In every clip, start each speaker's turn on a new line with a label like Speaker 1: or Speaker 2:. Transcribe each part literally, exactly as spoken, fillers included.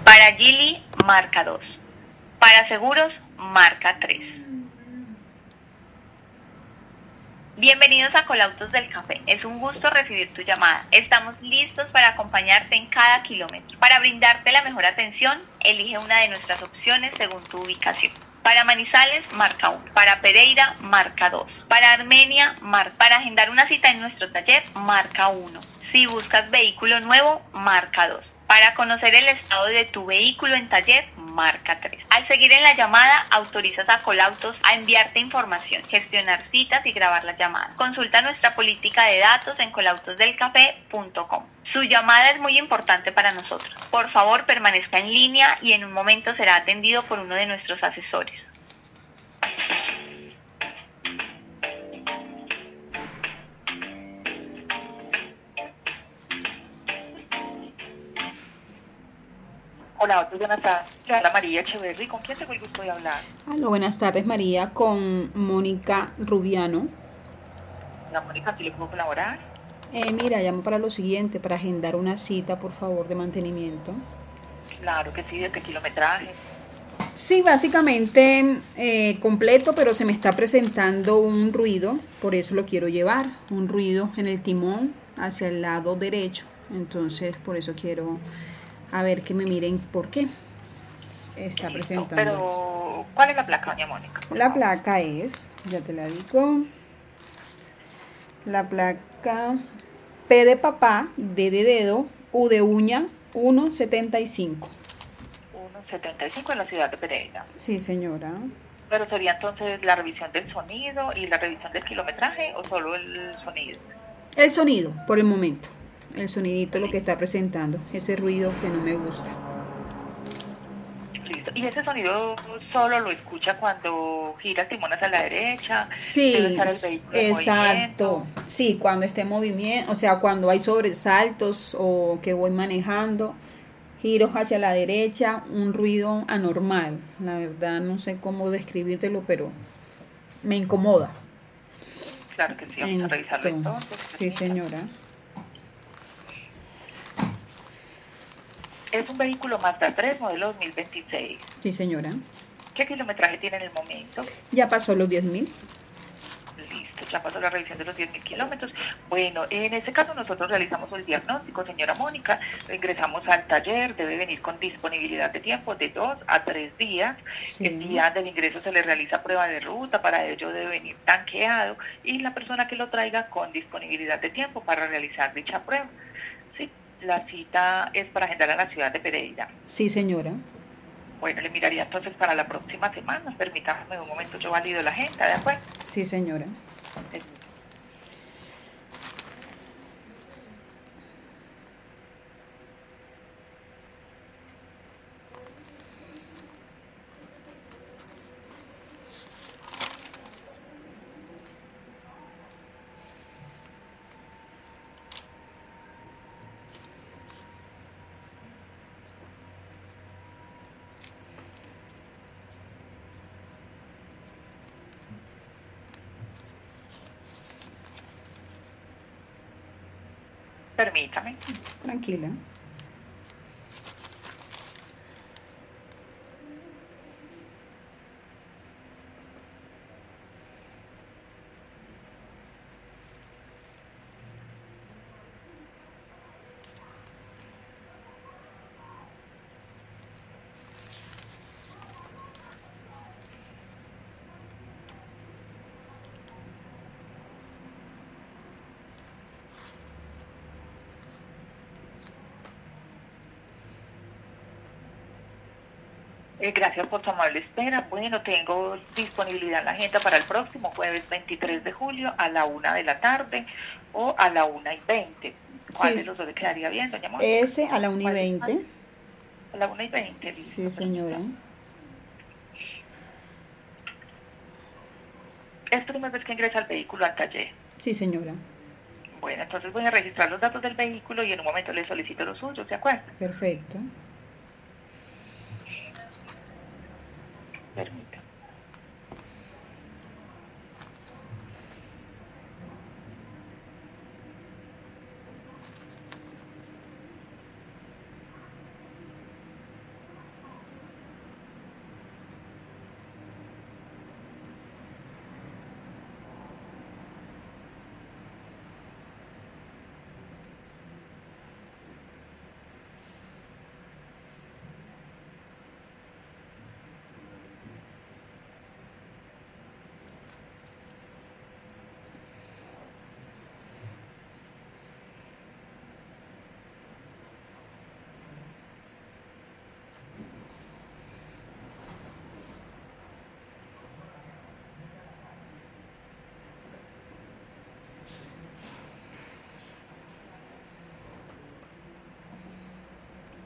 Speaker 1: Para Gili, marca dos. Para seguros, marca tres. Bienvenidos a Colautos del Café. Es un gusto recibir tu llamada. Estamos listos para acompañarte en cada kilómetro. Para brindarte la mejor atención, elige una de nuestras opciones según tu ubicación. Para Manizales, marca uno. Para Pereira, marca dos. Para Armenia, marca. Para agendar una cita en nuestro taller, marca uno. Si buscas vehículo nuevo, marca dos. Para conocer el estado de tu vehículo en taller, marca tres. Al seguir en la llamada, autorizas a Colautos a enviarte información, gestionar citas y grabar las llamadas. Consulta nuestra política de datos en colautos del café punto com. Su llamada es muy importante para nosotros. Por favor, permanezca en línea y en un momento será atendido por uno de nuestros asesores. Hola, buenas tardes. Hola, María Echeverry. ¿Con quién tengo el gusto de hablar?
Speaker 2: Hola, buenas tardes, María, con Mónica Rubiano.
Speaker 1: La Mónica, ¿sí le puedo colaborar?
Speaker 2: Eh, mira, llamo para lo siguiente, para agendar una cita, por favor, de mantenimiento.
Speaker 1: Claro que sí, ¿de qué kilometraje?
Speaker 2: Sí, básicamente eh, completo, pero se me está presentando un ruido, por eso lo quiero llevar, un ruido en el timón hacia el lado derecho, entonces por eso quiero a ver que me miren por qué está
Speaker 1: Listo,
Speaker 2: presentando
Speaker 1: pero
Speaker 2: eso.
Speaker 1: ¿cuál es la placa, doña Mónica, por
Speaker 2: La
Speaker 1: favor?
Speaker 2: placa es, ya te la digo, la placa P de papá, D de dedo, U de uña, ciento setenta y cinco.
Speaker 1: ciento setenta y cinco en la ciudad de Pereira.
Speaker 2: Sí, señora.
Speaker 1: Pero sería entonces la revisión del sonido y la revisión del kilometraje o solo el sonido.
Speaker 2: El sonido, por el momento. El sonidito lo que
Speaker 1: Listo,
Speaker 2: está presentando, ese ruido que no me gusta.
Speaker 1: listo. Y ese sonido solo lo escucha cuando gira el timón hacia la derecha, debe
Speaker 2: Sí,
Speaker 1: estar el vehículo en
Speaker 2: exacto.
Speaker 1: movimiento.
Speaker 2: Sí, cuando esté en movimiento, o sea, cuando hay sobresaltos o que voy manejando, giros hacia la derecha, un ruido anormal. La verdad no sé cómo describírtelo, pero me incomoda.
Speaker 1: Claro que sí, vamos a revisarlo
Speaker 2: Entonces,
Speaker 1: entonces,
Speaker 2: sí,
Speaker 1: permítame.
Speaker 2: señora.
Speaker 1: Es un vehículo Mazda tres, modelo dos mil veintiséis.
Speaker 2: Sí, señora.
Speaker 1: ¿Qué kilometraje tiene en el momento?
Speaker 2: Ya pasó los diez mil.
Speaker 1: Listo, ya pasó la revisión de los diez mil kilómetros. Bueno, en este caso nosotros realizamos el diagnóstico, señora Mónica, ingresamos al taller, debe venir con disponibilidad de tiempo de dos a tres días.
Speaker 2: Sí.
Speaker 1: El día del ingreso se le realiza prueba de ruta, para ello debe venir tanqueado y la persona que lo traiga con disponibilidad de tiempo para realizar dicha prueba. Sí, la cita es para agendar en la ciudad de Pereira.
Speaker 2: Sí, señora.
Speaker 1: Bueno, le miraría entonces para la próxima semana. Permítame un momento, yo valido la agenda, ¿de acuerdo?
Speaker 2: Sí, señora.
Speaker 1: Permítame. Permítame.
Speaker 2: Tranquila.
Speaker 1: Eh, gracias por su amable espera. Bueno, tengo disponibilidad en la agenda para el próximo jueves veintitrés de julio a la una de la tarde o a la una y veinte. ¿Cuál de
Speaker 2: Sí,
Speaker 1: los dos le quedaría bien, doña Mónica?
Speaker 2: ese a la una y
Speaker 1: ¿Cuál es más?
Speaker 2: veinte.
Speaker 1: A la una y veinte,
Speaker 2: Sí,
Speaker 1: listo,
Speaker 2: señora.
Speaker 1: permítame. Es primera vez que ingresa el vehículo al taller.
Speaker 2: Sí, señora.
Speaker 1: Bueno, entonces voy a registrar los datos del vehículo y en un momento le solicito los suyos, ¿de acuerdo?
Speaker 2: Perfecto.
Speaker 1: Permítame.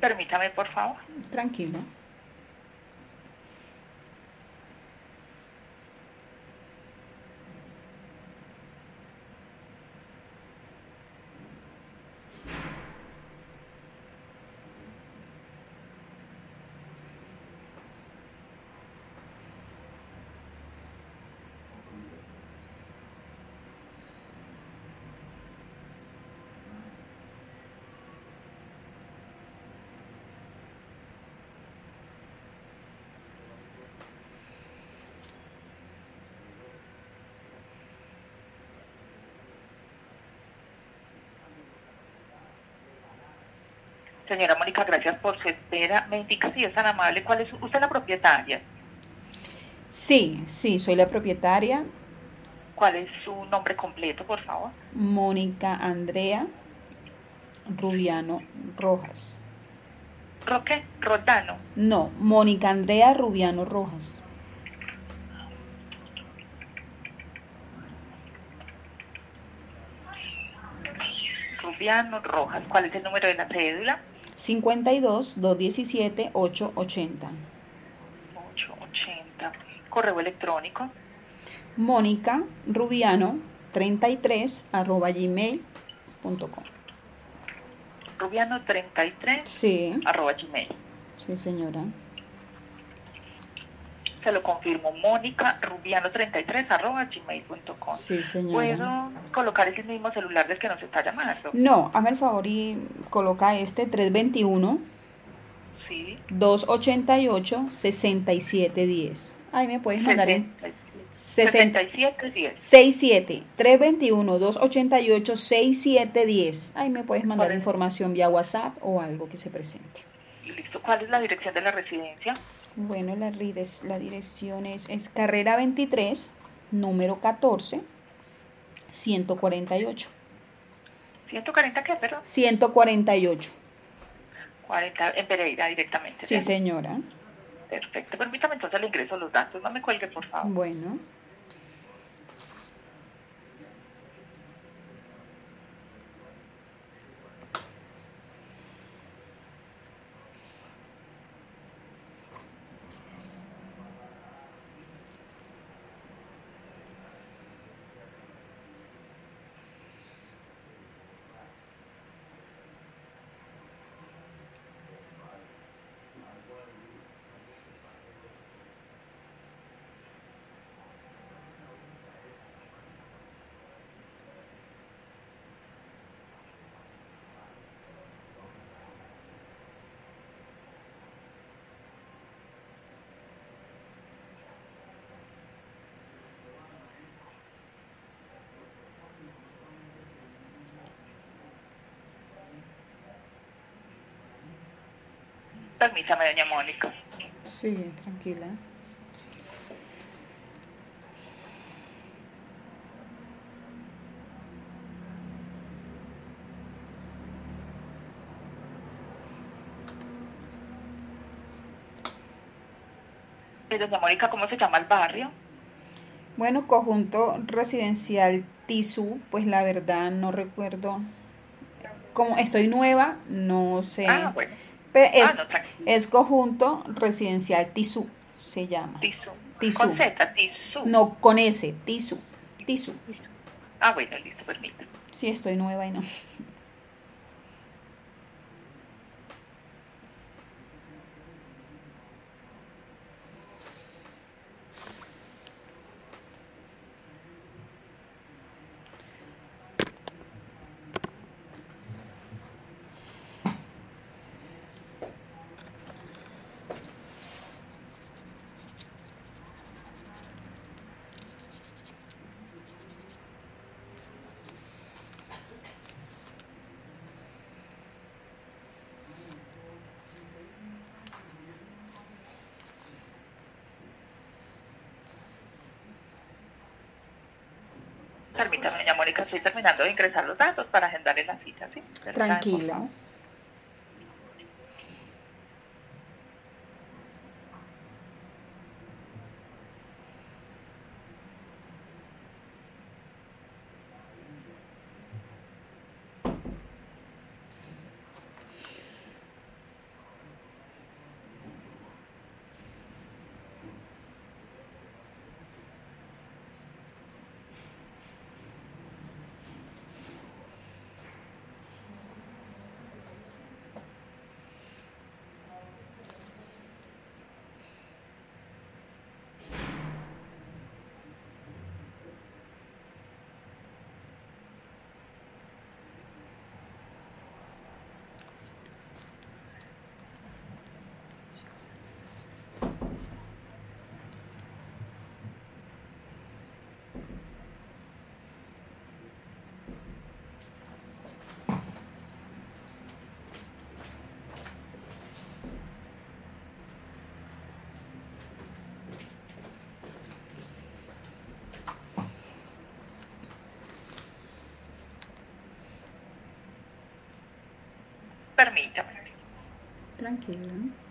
Speaker 1: Permítame, por favor.
Speaker 2: Tranquilo.
Speaker 1: Señora Mónica, gracias por su espera. Me indica si es tan amable, ¿cuál es usted la propietaria?
Speaker 2: Sí, sí, soy la propietaria.
Speaker 1: ¿Cuál es su nombre completo, por favor?
Speaker 2: Mónica Andrea Rubiano Rojas.
Speaker 1: Roque Rodano.
Speaker 2: No, Mónica Andrea Rubiano Rojas.
Speaker 1: Rubiano Rojas. ¿Cuál es el número de la cédula?
Speaker 2: cincuenta y dos, doscientos diecisiete, ochocientos ochenta.
Speaker 1: ochocientos ochenta. Correo electrónico.
Speaker 2: Mónica Rubiano treinta y tres arroba gmail punto com.
Speaker 1: Rubiano treinta y tres
Speaker 2: Sí.
Speaker 1: arroba gmail.
Speaker 2: Sí, señora.
Speaker 1: Se lo confirmo, Mónica Rubiano treinta y tres arroba gmail punto com.
Speaker 2: Sí, señora.
Speaker 1: ¿Puedo colocar ese mismo celular del que nos está llamando?
Speaker 2: No, hazme el favor y coloca este tres veintiuno,
Speaker 1: Sí.
Speaker 2: doscientos ochenta y ocho, sesenta y siete diez. Ahí me puedes mandar en
Speaker 1: sesenta y siete diez.
Speaker 2: sesenta y siete, tres veintiuno, doscientos ochenta y ocho, sesenta y siete diez. Ahí me puedes mandar información vía WhatsApp o algo que se presente.
Speaker 1: Listo. ¿Cuál es la dirección de la residencia?
Speaker 2: Bueno, la, la dirección es, es Carrera veintitrés, número catorce, ciento cuarenta y ocho.
Speaker 1: ¿ciento cuarenta qué, perdón?
Speaker 2: ciento cuarenta y ocho.
Speaker 1: cuarenta en Pereira directamente.
Speaker 2: Sí, ¿sí? Señora.
Speaker 1: Perfecto. Permítame entonces le ingreso los datos. No me cuelgue, por favor.
Speaker 2: Bueno.
Speaker 1: Permítame, doña Mónica.
Speaker 2: Sí, tranquila.
Speaker 1: Doña Mónica, ¿cómo se llama el barrio?
Speaker 2: Bueno, conjunto residencial Tizú, pues la verdad no recuerdo. Como estoy nueva, no sé.
Speaker 1: Ah, bueno.
Speaker 2: Pero es,
Speaker 1: ah, no,
Speaker 2: es conjunto residencial Tizú, se llama.
Speaker 1: Tizú.
Speaker 2: Tizú.
Speaker 1: Con Z, Tizú.
Speaker 2: No, con S, Tizú. Tizú.
Speaker 1: Ah, bueno, listo, permítame.
Speaker 2: Sí, estoy nueva y no.
Speaker 1: Permítame, doña Mónica, estoy terminando de ingresar los datos para agendar en la cita, ¿sí?
Speaker 2: Tranquila.
Speaker 1: Permítame.
Speaker 2: Tranquila.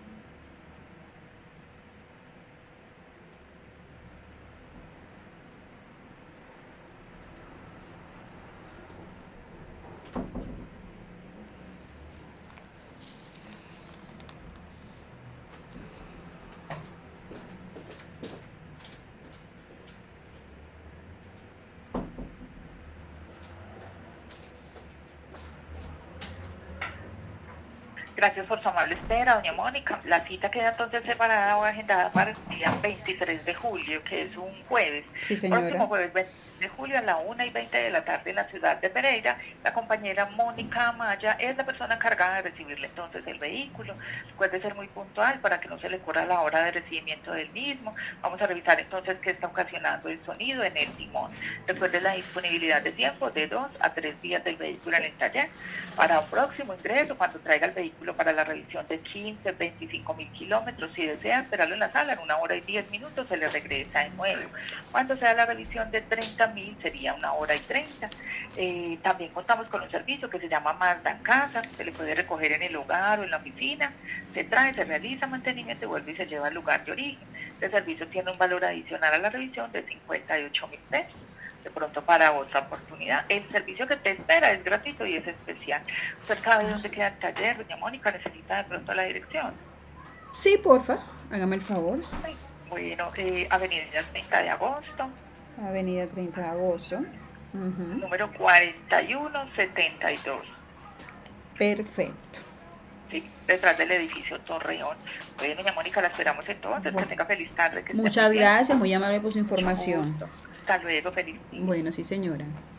Speaker 1: Gracias por su amable espera, doña Mónica. La cita queda entonces separada o agendada para el día veintitrés de julio, que es un jueves.
Speaker 2: Sí, señora.
Speaker 1: Próximo jueves veintitrés de julio a la una y veinte de la tarde en la ciudad de Pereira. La compañera Mónica Amaya es la persona encargada de recibirle entonces el vehículo. Recuerde ser muy puntual para que no se le corra la hora de recibimiento del mismo. Vamos a revisar entonces qué está ocasionando el sonido en el timón. Recuerde la disponibilidad de tiempo de dos a tres días del vehículo en el taller. Para un próximo ingreso, cuando traiga el vehículo para la revisión de quince, veinticinco mil kilómetros, si desea esperarlo en la sala en una hora y diez minutos, se le regresa de nuevo. Cuando sea la revisión de treinta mil, sería una hora y treinta. Eh, también contamos con un servicio que se llama Mazda en Casa. Se le puede recoger en el hogar o en la oficina. Se trae, se realiza mantenimiento y vuelve y se lleva al lugar de origen. Este servicio tiene un valor adicional a la revisión de cincuenta y ocho mil pesos. De pronto para otra oportunidad. El servicio que te espera es gratuito y es especial. ¿Usted sabe dónde queda el taller, doña Mónica? ¿Necesita de pronto la dirección?
Speaker 2: Sí, porfa, hágame el favor.
Speaker 1: Sí. Bueno, eh, Avenida treinta de agosto.
Speaker 2: Avenida treinta de agosto. Uh-huh.
Speaker 1: Número cuarenta y uno setenta y dos.
Speaker 2: Perfecto.
Speaker 1: Sí, detrás del edificio Torreón. Bueno, doña Mónica, la esperamos entonces. Bueno, que tenga feliz tarde. Que
Speaker 2: muchas gracias, muy amable por su información.
Speaker 1: Hasta luego, feliz día.
Speaker 2: Bueno, sí, señora.